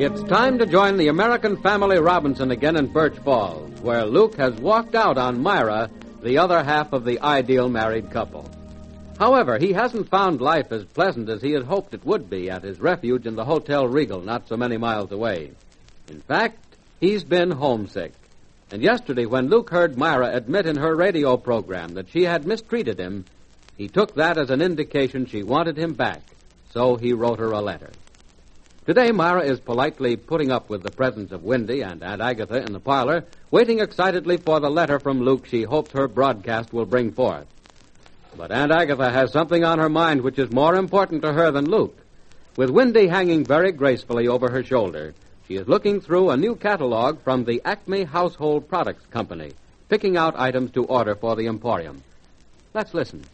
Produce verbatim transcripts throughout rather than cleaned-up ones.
It's time to join the American Family Robinson again in Birch Falls, where Luke has walked out on Myra, the other half of the ideal married couple. However, he hasn't found life as pleasant as he had hoped it would be at his refuge in the Hotel Regal not so many miles away. In fact, he's been homesick. And yesterday, when Luke heard Myra admit in her radio program that she had mistreated him, he took that as an indication she wanted him back, so he wrote her a letter. Today, Myra is politely putting up with the presence of Wendy and Aunt Agatha in the parlor, waiting excitedly for the letter from Luke she hopes her broadcast will bring forth. But Aunt Agatha has something on her mind which is more important to her than Luke. With Wendy hanging very gracefully over her shoulder, she is looking through a new catalog from the Acme Household Products Company, picking out items to order for the Emporium. Let's listen.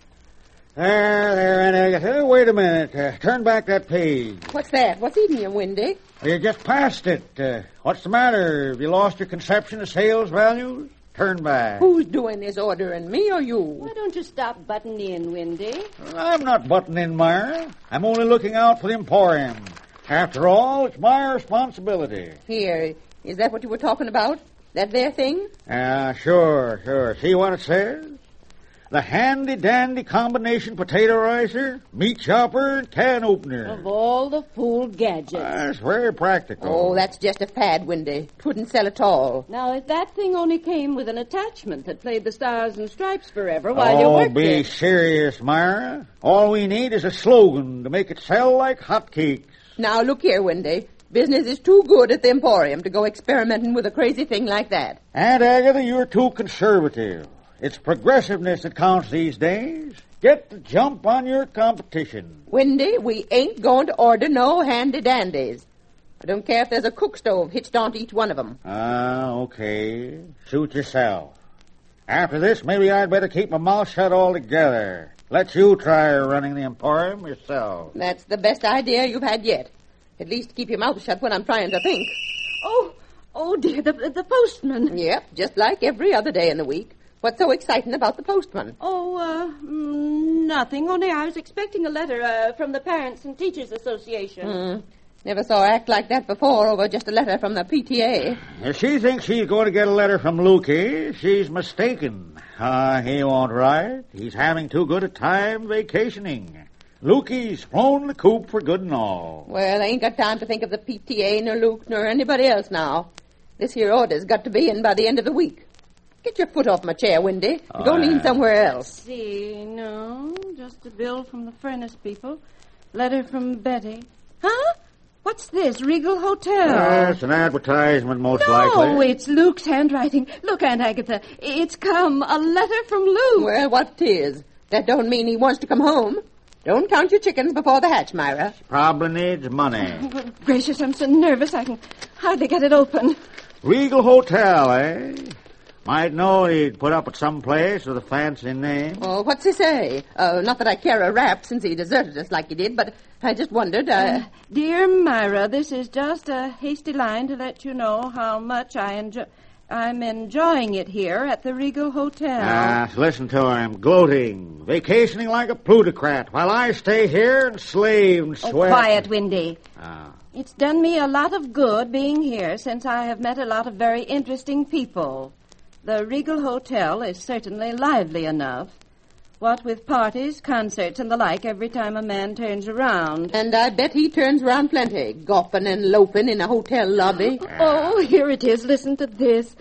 There, there, Aunt Agatha. Wait a minute. Uh, turn back that page. What's that? What's eating you, Wendy? You just passed it. Uh, what's the matter? Have you lost your conception of sales values? Turn back. Who's doing this ordering, me or you? Why don't you stop butting in, Wendy? I'm not butting in, Myra. I'm only looking out for the Emporium. After all, it's my responsibility. Here, is that what you were talking about? That there thing? Ah, uh, sure, sure. See what it says? The handy-dandy combination potato ricer, meat chopper, and can opener. Of all the fool gadgets. That's very practical. Oh, that's just a fad, Wendy. Wouldn't sell at all. Now, if that thing only came with an attachment that played the Stars and Stripes forever while oh, you worked be it. serious, Myra. All we need is a slogan to make it sell like hotcakes. Now, look here, Wendy. Business is too good at the Emporium to go experimenting with a crazy thing like that. Aunt Agatha, you're too conservative. It's progressiveness that counts these days. Get the jump on your competition. Wendy, we ain't going to order no handy-dandies. I don't care if there's a cook stove hitched onto each one of them. Ah, okay. Suit yourself. After this, maybe I'd better keep my mouth shut altogether. Let you try running the Emporium yourself. That's the best idea you've had yet. At least keep your mouth shut when I'm trying to think. Oh, oh, dear, the, the postman. Yep, just like every other day in the week. What's so exciting about the postman? Oh, uh, mm, nothing. Only I was expecting a letter uh, from the Parents and Teachers Association. Mm. Never saw her act like that before over just a letter from the P T A. If she thinks she's going to get a letter from Lukey, she's mistaken. Ah, uh, he won't write. He's having too good a time vacationing. Lukey's flown the coop for good and all. Well, I ain't got time to think of the P T A, nor Luke, nor anybody else now. This here order's got to be in by the end of the week. Get your foot off my chair, Wendy. Oh, Go lean yeah. somewhere else. See, no, just a bill from the furnace people. Letter from Betty. Huh? What's this? Regal Hotel? Yes, an advertisement, most no, likely. No, it's Luke's handwriting. Look, Aunt Agatha, it's come. A letter from Luke. Well, what 'tis? That don't mean he wants to come home. Don't count your chickens before the hatch, Myra. Probably needs money. Oh, gracious, I'm so nervous I can hardly get it open. Regal Hotel, eh? Might know he'd put up at some place with a fancy name. Oh, what's he say? Uh, not that I care a rap since he deserted us like he did, but I just wondered. Uh... Uh, dear Myra, this is just a hasty line to let you know how much I enjoy. I'm enjoying it here at the Regal Hotel. Ah, listen to him, gloating, vacationing like a plutocrat, while I stay here and slave and Oh, sweat. quiet, Wendy. Ah. It's done me a lot of good being here since I have met a lot of very interesting people. The Regal Hotel is certainly lively enough. What with parties, concerts, and the like every time a man turns around. And I bet he turns around plenty, golfing and loafing in a hotel lobby. Oh, here it is. Listen to this.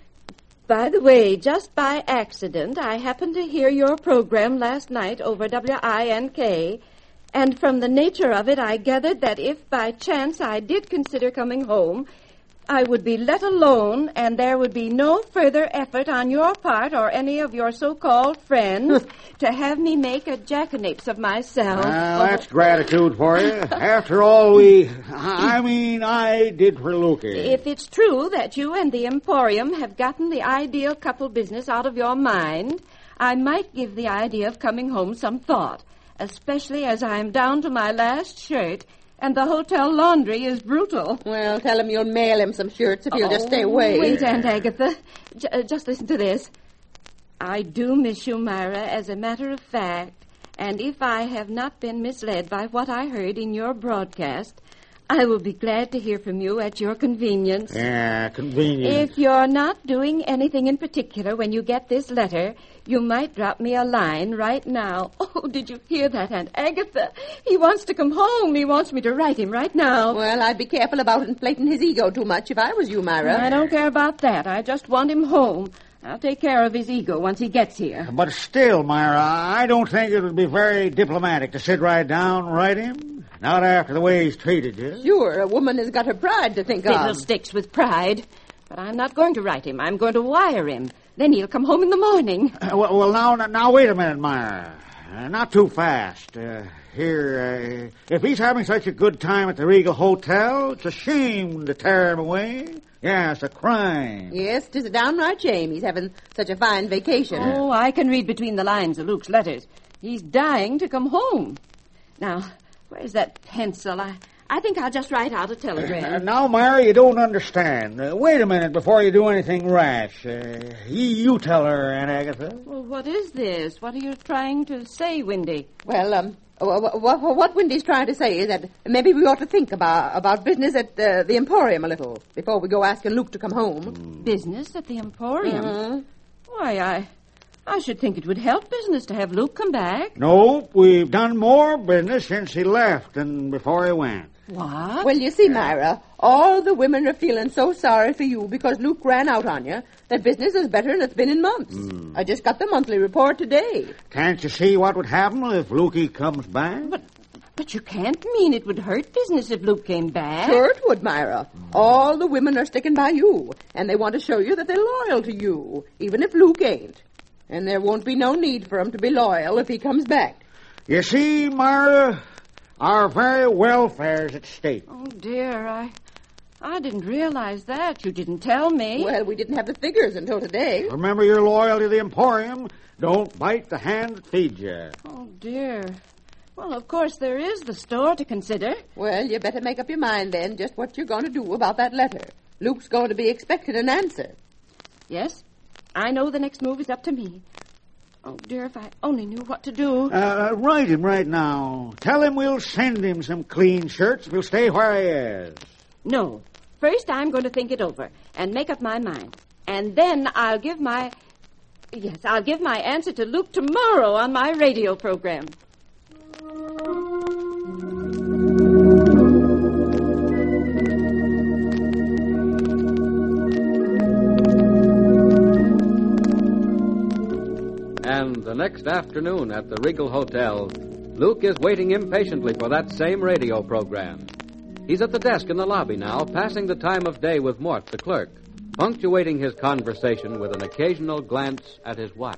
By the way, just by accident, I happened to hear your program last night over W I N K, and from the nature of it, I gathered that if by chance I did consider coming home, I would be let alone, and there would be no further effort on your part or any of your so-called friends to have me make a jackanapes of myself. Well, that's gratitude for you. After all, we... I mean, I did for Lukey. If it's true that you and the Emporium have gotten the ideal couple business out of your mind, I might give the idea of coming home some thought, especially as I'm down to my last shirt, and the hotel laundry is brutal. Well, tell him you'll mail him some shirts if he'll oh, just stay away. Wait, Aunt Agatha. J- uh, just listen to this. I do miss you, Myra, as a matter of fact, and if I have not been misled by what I heard in your broadcast, I will be glad to hear from you at your convenience. Yeah, convenient. If you're not doing anything in particular when you get this letter, you might drop me a line right now. Oh, did you hear that, Aunt Agatha? He wants to come home. He wants me to write him right now. Well, I'd be careful about inflating his ego too much if I was you, Myra. I don't care about that. I just want him home. I'll take care of his ego once he gets here. But still, Myra, I don't think it would be very diplomatic to sit right down and write him. Not after the way he's treated you. Sure, a woman has got her pride to think of. Fiddlesticks with pride. But I'm not going to write him. I'm going to wire him. Then he'll come home in the morning. Uh, well, well, now, now, wait a minute, Myra. Uh, not too fast. Uh, here, uh, if he's having such a good time at the Regal Hotel, it's a shame to tear him away. Yeah, it's a crime. Yes, 'tis a downright shame he's having such a fine vacation. Oh, I can read between the lines of Luke's letters. He's dying to come home. Now, where's that pencil? I, I think I'll just write out a telegram. Uh, now, Myra, you don't understand. Uh, wait a minute before you do anything rash. Uh, you, you tell her, Aunt Agatha. Well, what is this? What are you trying to say, Windy? Well, um, what, what Wendy's trying to say is that maybe we ought to think about about business at uh, the Emporium a little before we go asking Luke to come home. Business at the Emporium? Mm-hmm. Why, I... I should think it would help business to have Luke come back. No, we've done more business since he left than before he went. What? Well, you see, Myra, all the women are feeling so sorry for you because Luke ran out on you that business is better than it's been in months. Mm. I just got the monthly report today. Can't you see what would happen if Lukey comes back? But but you can't mean it would hurt business if Luke came back. Sure it would, Myra. Mm. All the women are sticking by you, and they want to show you that they're loyal to you, even if Luke ain't. And there won't be no need for him to be loyal if he comes back. You see, Myra, our very welfare's at stake. Oh, dear, I I didn't realize that. You didn't tell me. Well, we didn't have the figures until today. Remember your loyalty to the Emporium. Don't bite the hand that feeds you. Oh, dear. Well, of course, there is the store to consider. Well, you better make up your mind, then, just what you're going to do about that letter. Luke's going to be expecting an answer. Yes? I know the next move is up to me. Oh, dear, if I only knew what to do. Uh, write him right now. Tell him we'll send him some clean shirts if he'll stay where he is. No. First, I'm going to think it over and make up my mind. And then I'll give my... Yes, I'll give my answer to Luke tomorrow on my radio program. And the next afternoon at the Regal Hotel, Luke is waiting impatiently for that same radio program. He's at the desk in the lobby now, passing the time of day with Mort, the clerk, punctuating his conversation with an occasional glance at his watch.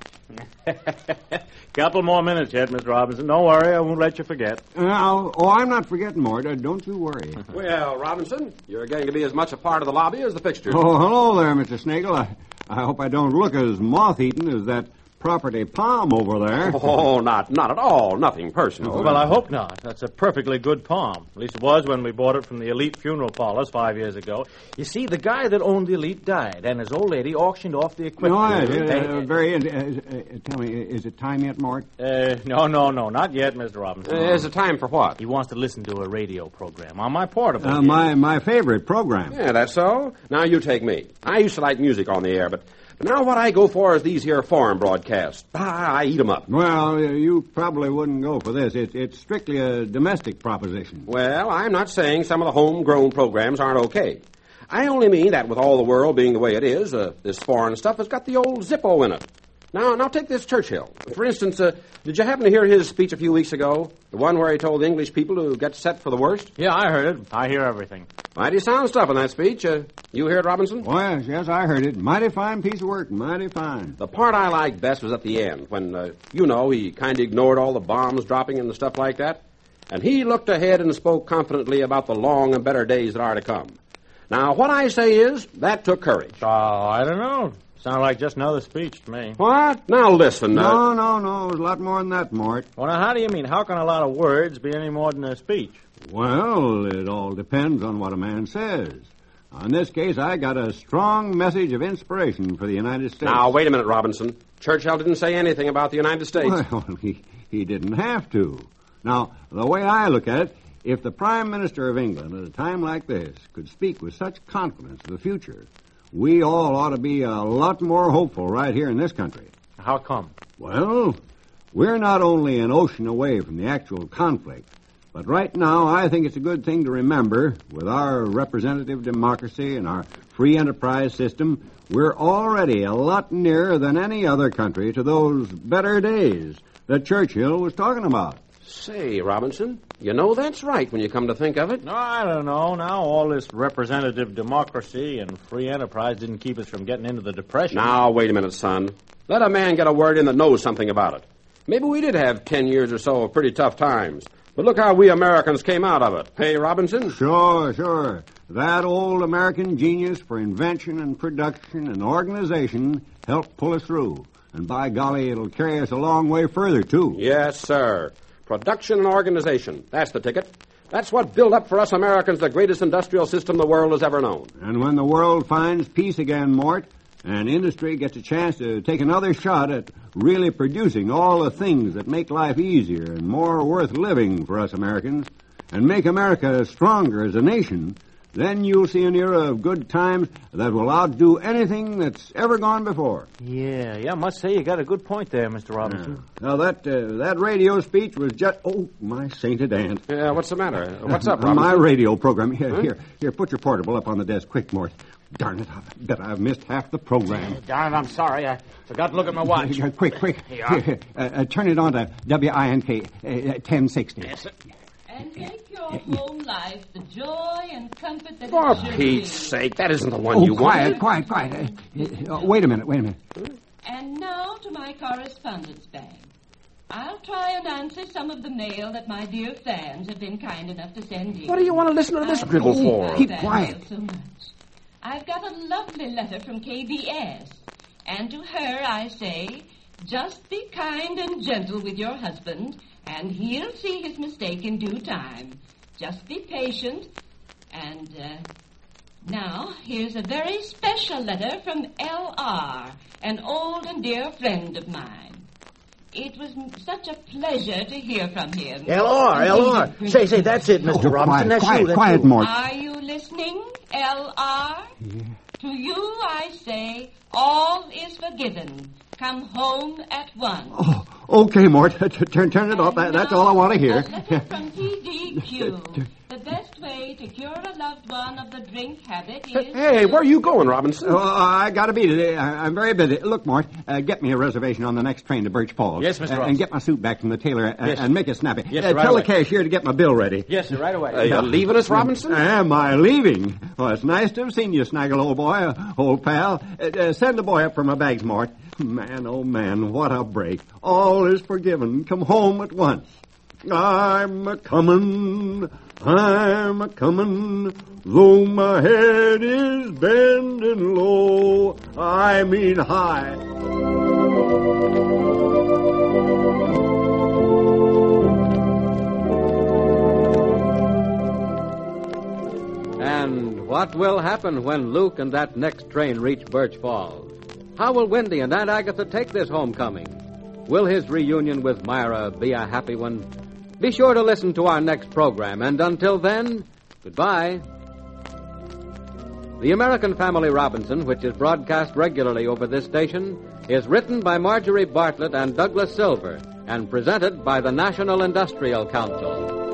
Couple more minutes yet, Mister Robinson. Don't worry, I won't let you forget. Uh, oh, I'm not forgetting, Mort. Uh, don't you worry. Well, Robinson, you're going to be as much a part of the lobby as the fixtures. Oh, hello there, Mister Snaggle. I, I hope I don't look as moth-eaten as that property palm over there. Oh, not not at all. Nothing personal. Well, I hope not. That's a perfectly good palm. At least it was when we bought it from the Elite Funeral Parlors five years ago. You see, the guy that owned the Elite died, and his old lady auctioned off the equipment. No, uh, uh, very... Uh, uh, tell me, is it time yet, Mort? Uh, no, no, no, not yet, Mister Robinson. Uh, is it time for what? He wants to listen to a radio program on my portable. Uh, my, my favorite program. Yeah, that's so. Now you take me. I used to like music on the air, but... But now what I go for is these here foreign broadcasts. Ah, I eat 'em up. Well, you probably wouldn't go for this. It, it's strictly a domestic proposition. Well, I'm not saying some of the homegrown programs aren't okay. I only mean that with all the world being the way it is, uh, this foreign stuff has got the old Zippo in it. Now, now take this Churchill. For instance, uh, did you happen to hear his speech a few weeks ago? The one where he told the English people to get set for the worst? Yeah, I heard it. I hear everything. Mighty sound stuff in that speech. Uh, you hear it, Robinson? Well, yes, yes, I heard it. Mighty fine piece of work. Mighty fine. The part I liked best was at the end, when, uh, you know, he kind of ignored all the bombs dropping and stuff like that. And he looked ahead and spoke confidently about the long and better days that are to come. Now, what I say is, that took courage. Oh, I don't know. Sounded like just another speech to me. What? Now listen. No, uh... no, no. There's a lot more than that, Mort. Well, now, how do you mean? How can a lot of words be any more than a speech? Well, it all depends on what a man says. In this case, I got a strong message of inspiration for the United States. Now, wait a minute, Robinson. Churchill didn't say anything about the United States. Well, he, he didn't have to. Now, the way I look at it, If the Prime Minister of England at a time like this could speak with such confidence of the future, we all ought to be a lot more hopeful right here in this country. How come? Well, we're not only an ocean away from the actual conflict, but right now I think it's a good thing to remember, with our representative democracy and our free enterprise system, we're already a lot nearer than any other country to those better days that Churchill was talking about. Say, Robinson, you know that's right when you come to think of it. No, I don't know. Now, all this representative democracy and free enterprise didn't keep us from getting into the Depression. Now, wait a minute, son. Let a man get a word in that knows something about it. Maybe we did have ten years or so of pretty tough times. But look how we Americans came out of it. Hey, Robinson? Sure, sure. That old American genius for invention and production and organization helped pull us through. And by golly, it'll carry us a long way further, too. Yes, sir. Production and organization. That's the ticket. That's what built up for us Americans the greatest industrial system the world has ever known. And when the world finds peace again, Mort, and industry gets a chance to take another shot at really producing all the things that make life easier and more worth living for us Americans, and make America stronger as a nation, then you'll see an era of good times that will outdo anything that's ever gone before. Yeah, yeah, I must say you got a good point there, Mister Robinson. Yeah. Now, that uh, that radio speech was just... Oh, my sainted aunt. Yeah, what's the matter? What's up, Uh, Robinson? my radio program. Here, Huh? here, here, put your portable up on the desk. Quick, Mort. Darn it, I bet I've missed half the program. Darn it, I'm sorry. I forgot to look at my watch. Uh, quick, quick. Here you are. Here, uh, uh, turn it on to W I N K uh, ten sixty. Yes, sir. And make your home life the joy and comfort that For it should Pete's be. sake, that isn't the one Oh, you quiet, wanted. quiet, quiet. Uh, uh, wait a minute, wait a minute. And now to my correspondence bag. I'll try and answer some of the mail that my dear fans have been kind enough to send in. What do you want to listen to this I've drivel missed for? my Keep fans quiet. So much. I've got a lovely letter from K B S. And to her I say, just be kind and gentle with your husband, and he'll see his mistake in due time. Just be patient. And uh, now, here's a very special letter from L R, an old and dear friend of mine. It was m- such a pleasure to hear from him. L R, And L R. he- Say, say, that's it, Mister Oh, Robinson. quiet, That's quiet, you. That's quiet, you. Mort. Are you listening, L R? Yeah. To you I say, all is forgiven. Come home at once. Oh, okay, Mort. Turn, turn it off. That, that's all I want to hear. A letter from T D Q. The best way to cure a loved one of the drink habit is... Hey, where are you going, Robinson? Oh, I gotta be today. I, I'm very busy. Look, Mort, uh, get me a reservation on the next train to Birch Falls. Yes, Mister Uh, Ross. and get my suit back from the tailor uh, Yes. and make it snappy. Yes, uh, right tell away. the cashier to get my bill ready. Yes, sir, right away. Are you leaving us, Robinson? Am I leaving? Well, it's nice to have seen you, Snaggle, old boy, uh, old pal. Uh, uh, send the boy up for my bags, Mort. Man, oh man, what a break. All is forgiven. Come home at once. I'm a-comin', I'm a-comin', though my head is bending low, I mean high. And what will happen when Luke and that next train reach Birch Falls? How will Wendy and Aunt Agatha take this homecoming? Will his reunion with Myra be a happy one? Be sure to listen to our next program, and until then, goodbye. The American Family Robinson, which is broadcast regularly over this station, is written by Marjorie Bartlett and Douglas Silver and presented by the National Industrial Council.